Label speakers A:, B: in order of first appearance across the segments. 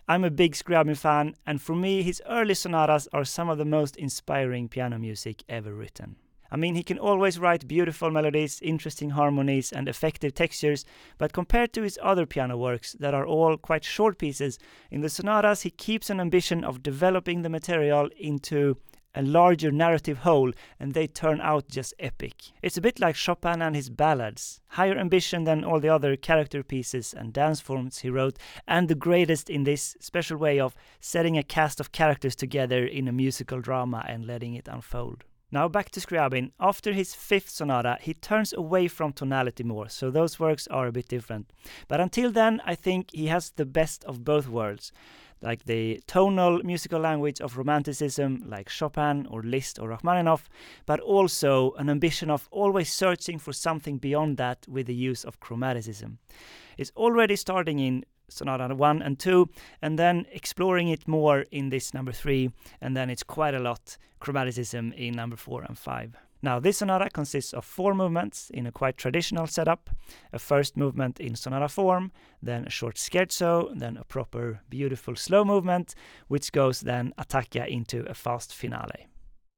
A: I'm a big Scriabin fan, and for me his early sonatas are some of the most inspiring piano music ever written. I mean, he can always write beautiful melodies, interesting harmonies, and effective textures, but compared to his other piano works that are all quite short pieces, in the sonatas he keeps an ambition of developing the material into a larger narrative whole, and they turn out just epic. It's a bit like Chopin and his ballads. Higher ambition than all the other character pieces and dance forms he wrote, and the greatest in this special way of setting a cast of characters together in a musical drama and letting it unfold. Now back to Scriabin. After his fifth sonata, he turns away from tonality more, so those works are a bit different. But until then, I think he has the best of both worlds, like the tonal musical language of Romanticism, like Chopin or Liszt or Rachmaninoff, but also an ambition of always searching for something beyond that with the use of chromaticism. It's already starting in Sonata 1 and 2, and then exploring it more in this number 3, and then it's quite a lot chromaticism in number 4 and 5. Now, this sonata consists of 4 movements in a quite traditional setup. A first movement in sonata form, then a short scherzo, then a proper beautiful slow movement, which goes then attacca into a fast finale.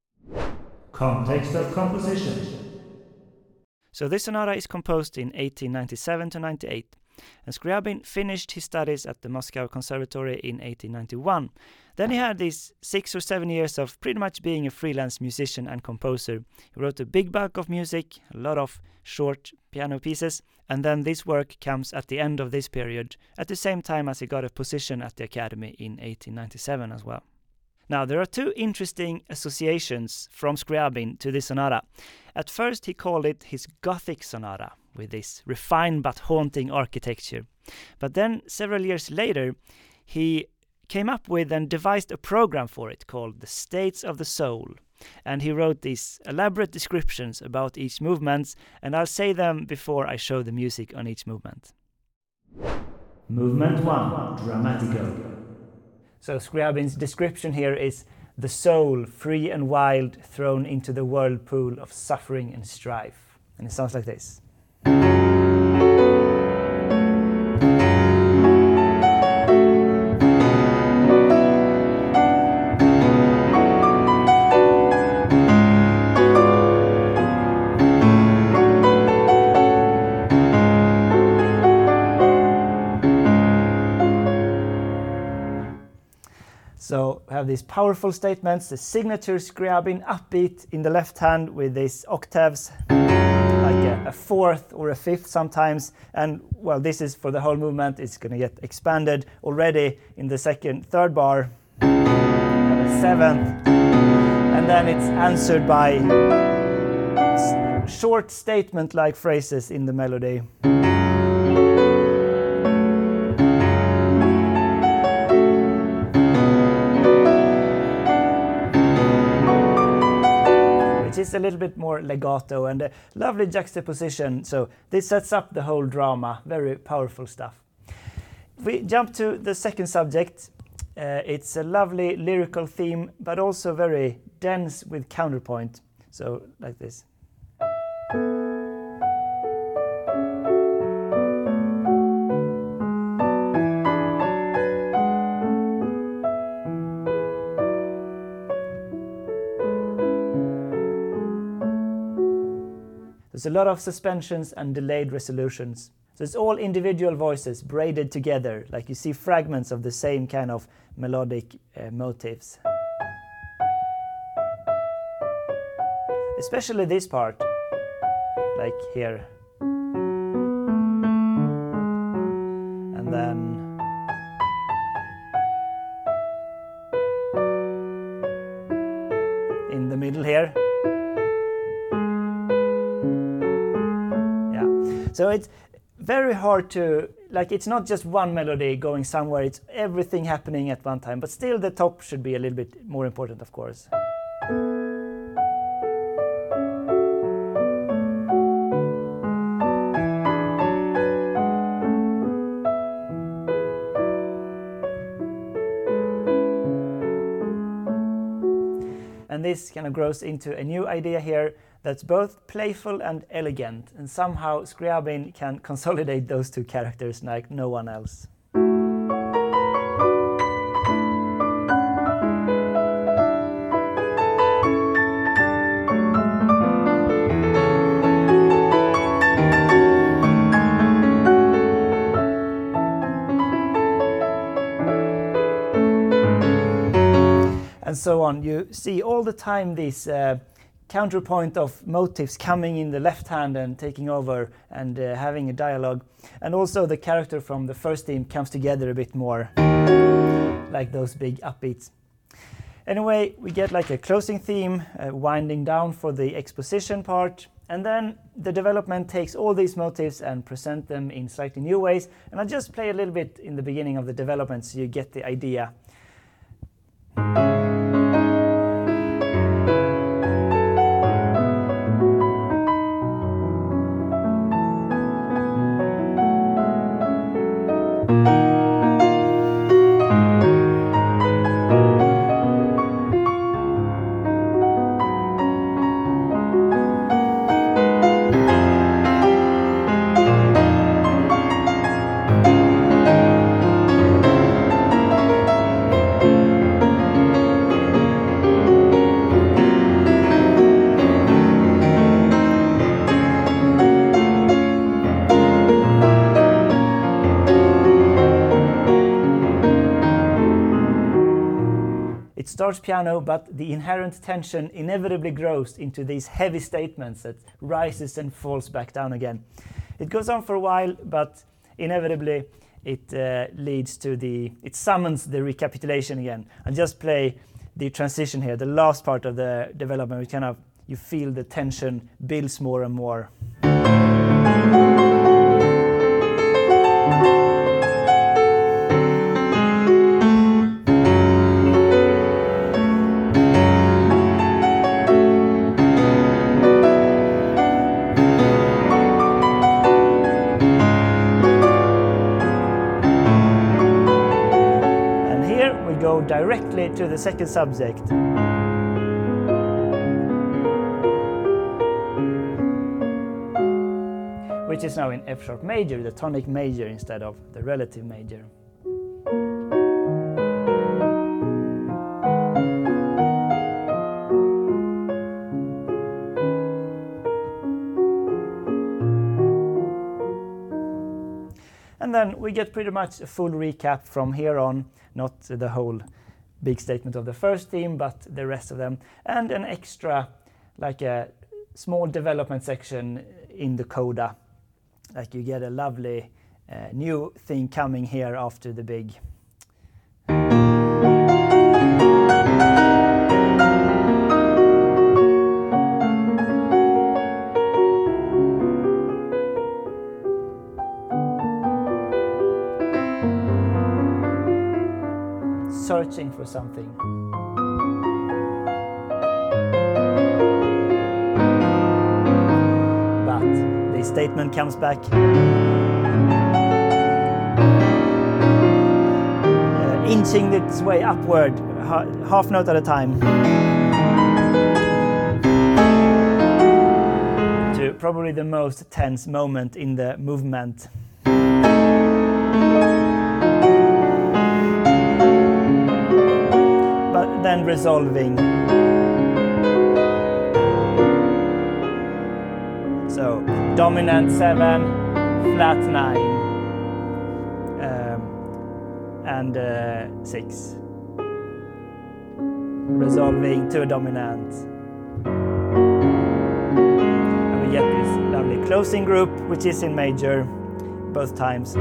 B: Context of composition.
A: So this sonata is composed in 1897 to 98. And Scriabin finished his studies at the Moscow Conservatory in 1891. Then he had these 6 or 7 years of pretty much being a freelance musician and composer. He wrote a big bulk of music, a lot of short piano pieces, and then this work comes at the end of this period, at the same time as he got a position at the Academy in 1897 as well. Now, there are 2 interesting associations from Scriabin to this sonata. At first, he called it his Gothic sonata, with this refined but haunting architecture. But then, several years later, he came up with and devised a program for it called The States of the Soul. And he wrote these elaborate descriptions about each movement, and I'll say them before I show the music on each movement.
B: Movement 1, Dramatico.
A: So Scriabin's description here is the soul, free and wild, thrown into the whirlpool of suffering and strife. And it sounds like this. So we have these powerful statements, the signature Scriabin upbeat in the left hand with these octaves, like a fourth or a fifth sometimes. And well, this is for the whole movement. It's going to get expanded already in the third bar, and a seventh, and then it's answered by short statement-like phrases in the melody. It's a little bit more legato and a lovely juxtaposition, so this sets up the whole drama. Very powerful stuff. If we jump to the second subject, it's a lovely lyrical theme, but also very dense with counterpoint, so like this. There's a lot of suspensions and delayed resolutions. So it's all individual voices braided together, like you see fragments of the same kind of melodic motifs. Especially this part, like here. And then in the middle here. So it's very hard to, like, it's not just one melody going somewhere, it's everything happening at one time, but still the top should be a little bit more important, of course. And this kind of grows into a new idea here that's both playful and elegant, and somehow Scriabin can consolidate those 2 characters like no one else. so on. You see all the time these counterpoint of motifs coming in the left hand and taking over and having a dialogue. And also the character from the first theme comes together a bit more, like those big upbeats. Anyway, we get like a closing theme, winding down for the exposition part, and then the development takes all these motifs and present them in slightly new ways. And I'll just play a little bit in the beginning of the development so you get the idea. It starts piano, but the inherent tension inevitably grows into these heavy statements that rises and falls back down again. It goes on for a while, but inevitably it it summons the recapitulation again. And just play the transition here, the last part of the development, which you feel the tension builds more and more. Go directly to the second subject. Which is now in F sharp major, the tonic major instead of the relative major. And then we get pretty much a full recap from here on, not the whole big statement of the first theme, but the rest of them, and an extra, like a small development section in the coda. Like you get a lovely new thing coming here after the big. Searching for something. But the statement comes back. Inching its way upward, half note at a time. To probably the most tense moment in the movement. Then resolving. So dominant 7, flat 9, and 6. Resolving to a dominant. And we get this lovely closing group, which is in major both times.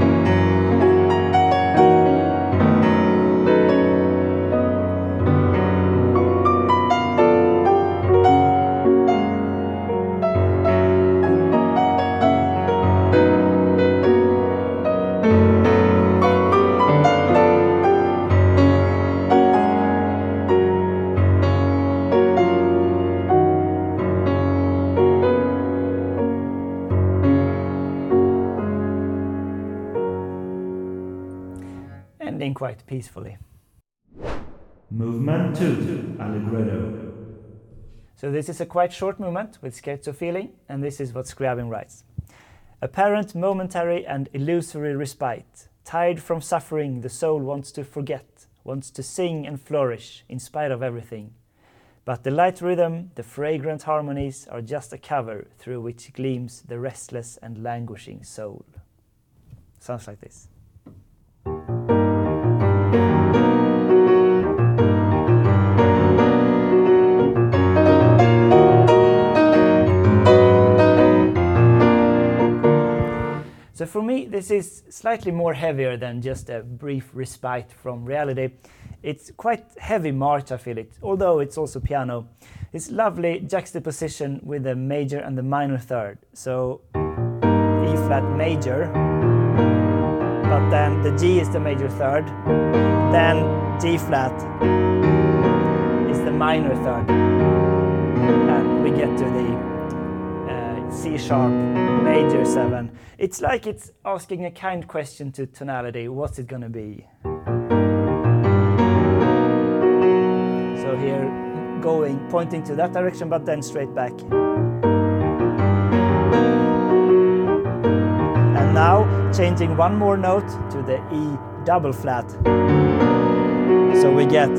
A: Ending quite peacefully.
B: Movement 2, Allegretto.
A: So this is a quite short movement with scherzo feeling, and this is what Scriabin writes. Apparent momentary and illusory respite. Tired from suffering, the soul wants to forget, wants to sing and flourish in spite of everything. But the light rhythm, the fragrant harmonies are just a cover through which gleams the restless and languishing soul. Sounds like this. So for me, this is slightly more heavier than just a brief respite from reality. It's quite heavy march, I feel it, although it's also piano. It's lovely juxtaposition with the major and the minor third. So E flat major, but then the G is the major third, then G flat is the minor third, and we get to the C sharp major 7. It's like it's asking a kind question to tonality. What's it gonna be? So here pointing to that direction, but then straight back. And now changing one more note to the E double flat. So we get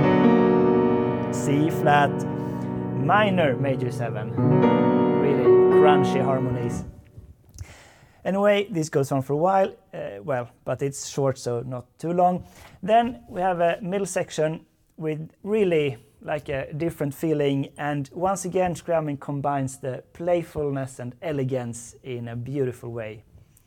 A: C flat minor major 7. Really crunchy harmonies. Anyway, this goes on for a while, but it's short, so not too long. Then we have a middle section with really like a different feeling, and once again Skramming combines the playfulness and elegance in a beautiful way.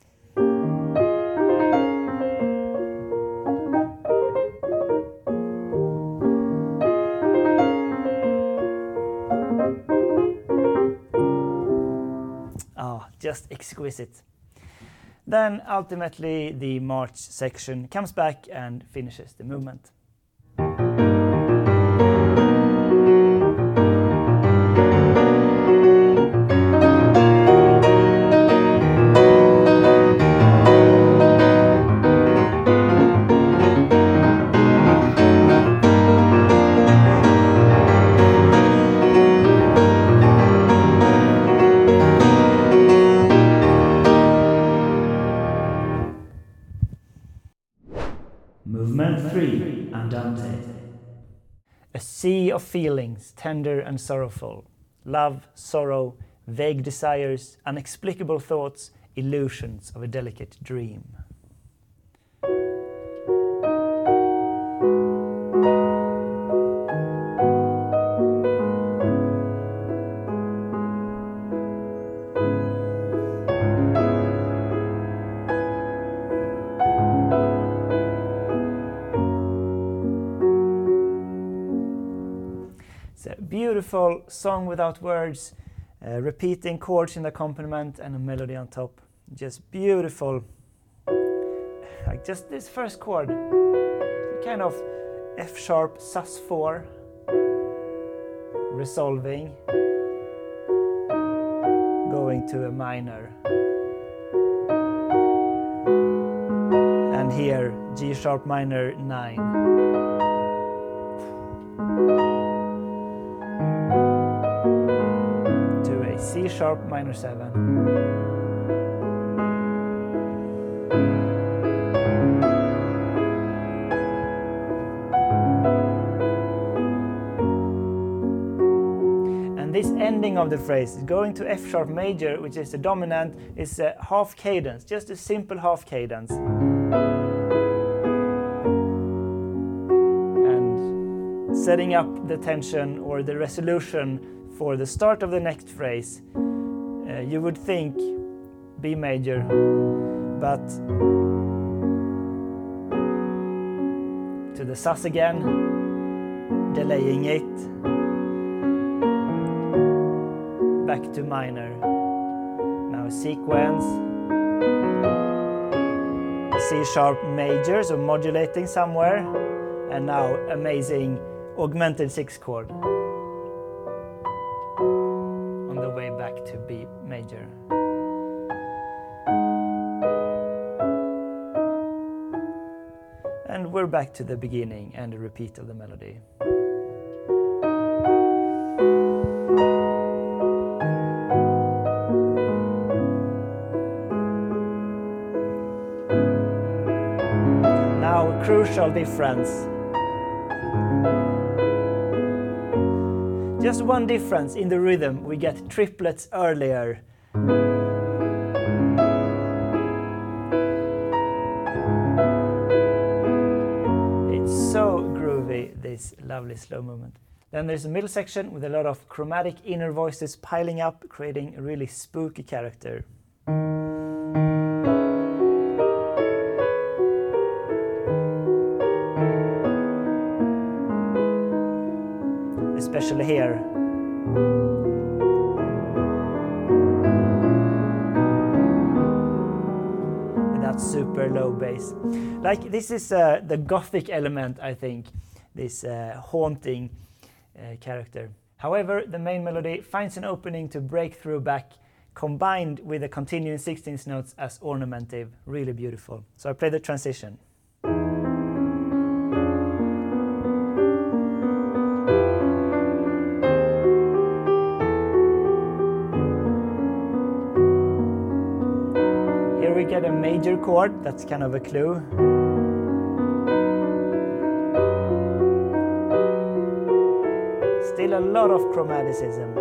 A: Just exquisite. Then ultimately the march section comes back and finishes the movement.
B: Movement 3, Andante.
A: A sea of feelings, tender and sorrowful. Love, sorrow, vague desires, inexplicable thoughts, illusions of a delicate dream. It's a beautiful song without words, repeating chords in the accompaniment and a melody on top. Just beautiful. Like just this first chord, kind of F sharp sus4, resolving, going to a minor. And here G sharp minor 9. C sharp minor 7. And this ending of the phrase, going to F sharp major, which is the dominant, is a half cadence, just a simple half cadence. And setting up the tension or the resolution for the start of the next phrase. You would think B major, but to the sus again, delaying it, back to minor. Now sequence, C sharp major, so modulating somewhere, and now amazing augmented 6 chord. Back to B major. And we're back to the beginning and a repeat of the melody. Now, crucial difference. Just one difference in the rhythm, we get triplets earlier. It's so groovy, this lovely slow movement. Then there's a middle section with a lot of chromatic inner voices piling up, creating a really spooky character. especially here. With that super low bass. Like, this is the gothic element, I think, this haunting character. However, the main melody finds an opening to break through back, combined with a continuing 16th notes as ornamentive. Really beautiful. So I play the transition. Here we get a major chord, that's kind of a clue. Still a lot of chromaticism.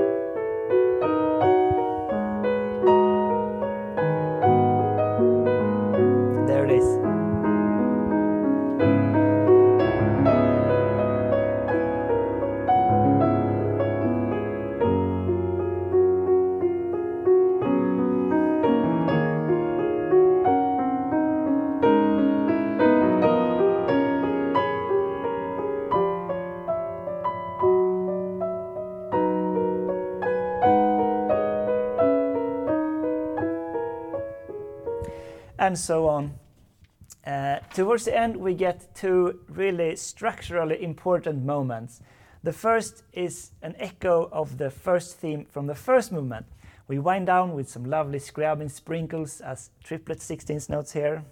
A: There it is. And so on. Towards the end, we get two really structurally important moments. The first is an echo of the first theme from the first movement. We wind down with some lovely Scriabin sprinkles as triplet 16th notes here.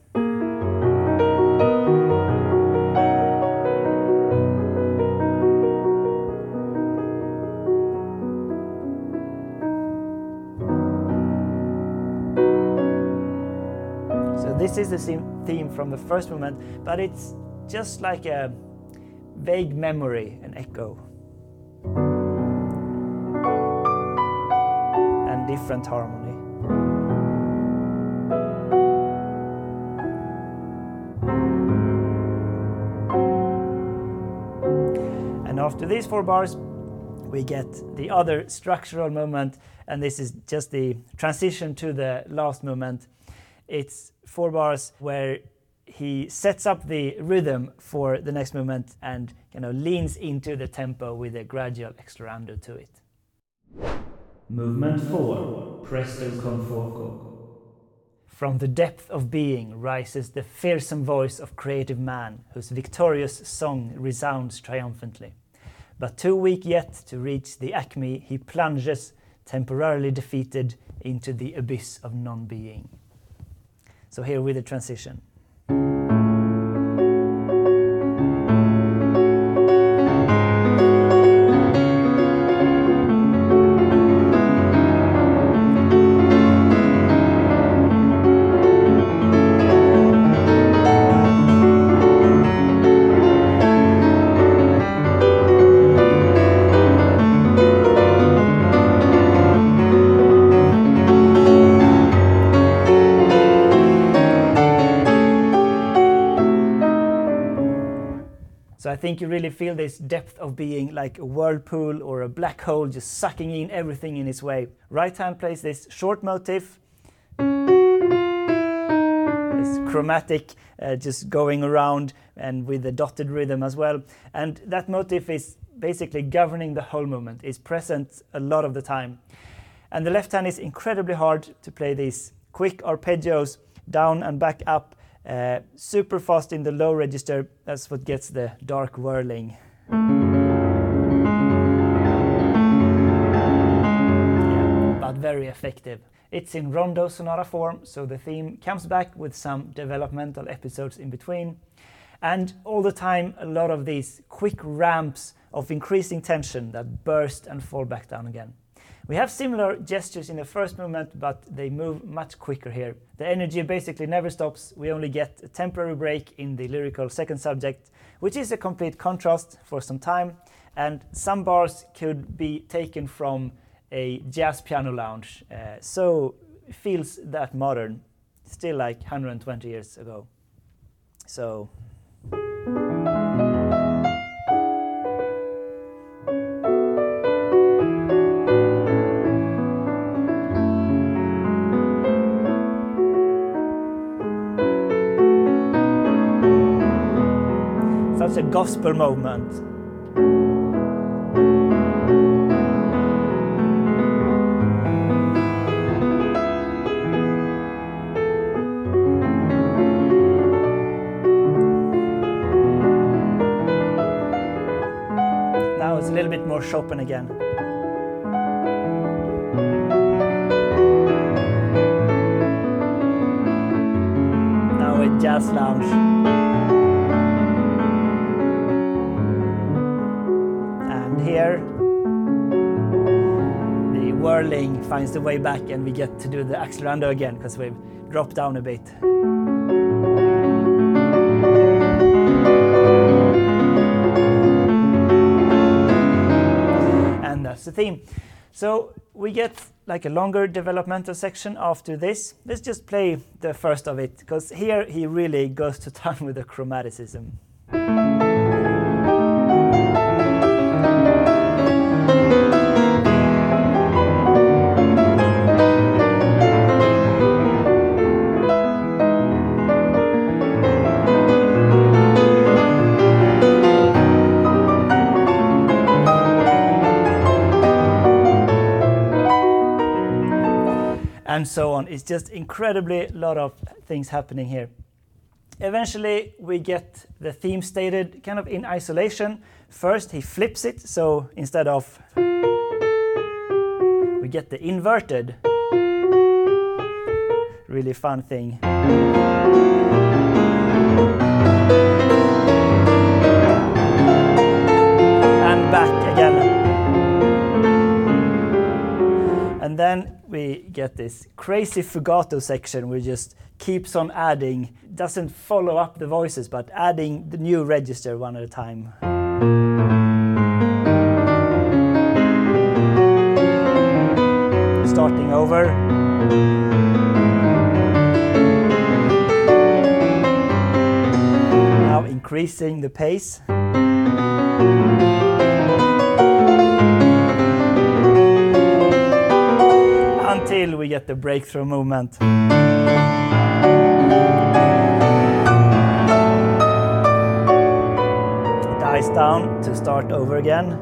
A: This is the theme from the first movement, but it's just like a vague memory, an echo. And different harmony. And after these 4 bars, we get the other structural moment, and this is just the transition to the last movement. It's 4 bars where he sets up the rhythm for the next movement and leans into the tempo with a gradual extrorando to it.
B: Movement 4, Presto con fuoco.
A: From the depth of being rises the fearsome voice of creative man, whose victorious song resounds triumphantly. But too weak yet to reach the acme, he plunges, temporarily defeated, into the abyss of non-being. So here with the transition. So I think you really feel this depth of being like a whirlpool or a black hole just sucking in everything in its way. Right hand plays this short motif, this chromatic just going around and with the dotted rhythm as well. And that motif is basically governing the whole movement, is present a lot of the time. And the left hand is incredibly hard to play these quick arpeggios down and back up. Super fast in the low register, that's what gets the dark whirling. Yeah, but very effective. It's in rondo sonata form, so the theme comes back with some developmental episodes in between. And all the time, a lot of these quick ramps of increasing tension that burst and fall back down again. We have similar gestures in the first movement, but they move much quicker here. The energy basically never stops. We only get a temporary break in the lyrical second subject, which is a complete contrast for some time, and some bars could be taken from a jazz piano lounge. So it feels that modern, still like 120 years ago. So. Such a gospel moment. little bit more Chopin again. Now a jazz lounge. And here the whirling finds the way back and we get to do the accelerando again because we've dropped down a bit. And that's the theme. So we get like a longer developmental section after this. Let's just play the first of it, because here he really goes to town with the chromaticism. And so on. It's just incredibly a lot of things happening here. Eventually we get the theme stated kind of in isolation. First he flips it, so instead of we get the inverted, really fun thing. And back again. And then we get this crazy fugato section which just keeps on adding, doesn't follow up the voices, but adding the new register one at a time. Starting over. Now increasing the pace. Until we get the breakthrough movement. Dies down to start over again.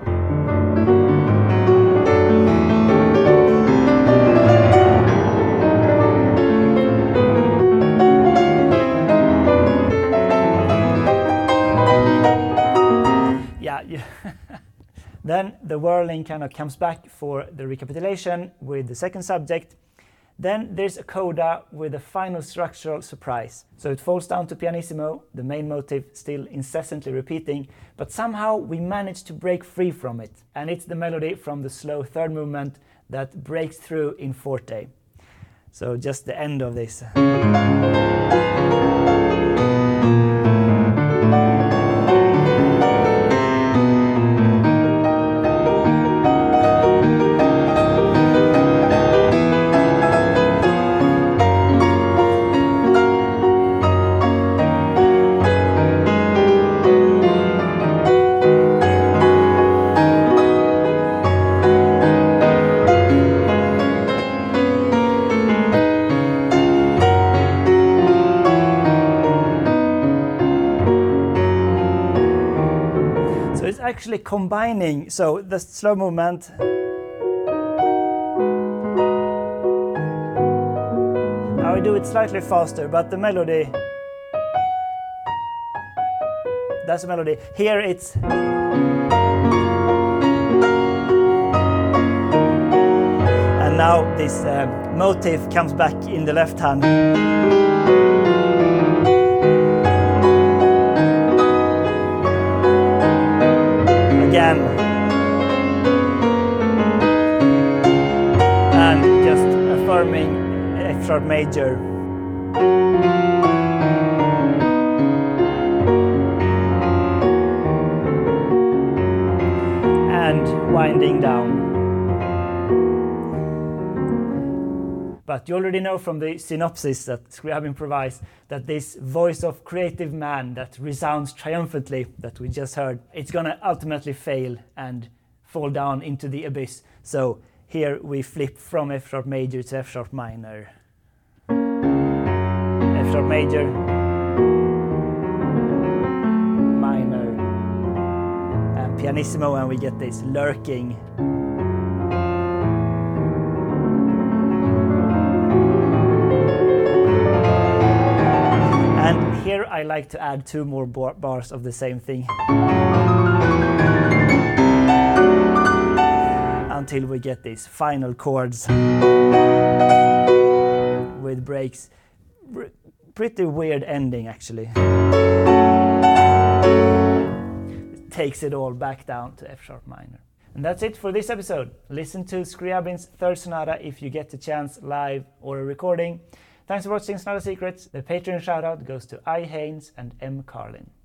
A: Yeah. Then the whirling kind of comes back for the recapitulation with the second subject. Then there's a coda with a final structural surprise. So it falls down to pianissimo, the main motive still incessantly repeating, but somehow we manage to break free from it. And it's the melody from the slow third movement that breaks through in forte. So just the end of this. Actually combining, so the slow movement now we do it slightly faster, but the melody, that's the melody. Here it's and now this motive comes back in the left hand. Again. And just affirming F sharp major. And winding down. But you already know from the synopsis that Scriabin improvised that this voice of creative man that resounds triumphantly that we just heard, it's gonna ultimately fail and fall down into the abyss. So here we flip from F sharp major to F sharp minor. F sharp major, minor, and pianissimo, and we get this lurking. And here I like to add two more bars of the same thing. until we get these final chords with breaks. Pretty weird ending actually. It takes it all back down to F sharp minor. And that's it for this episode. Listen to Scriabin's third sonata if you get the chance live or a recording. Thanks for watching Sonata Secrets. The Patreon shoutout goes to I. Haynes and M. Carlin.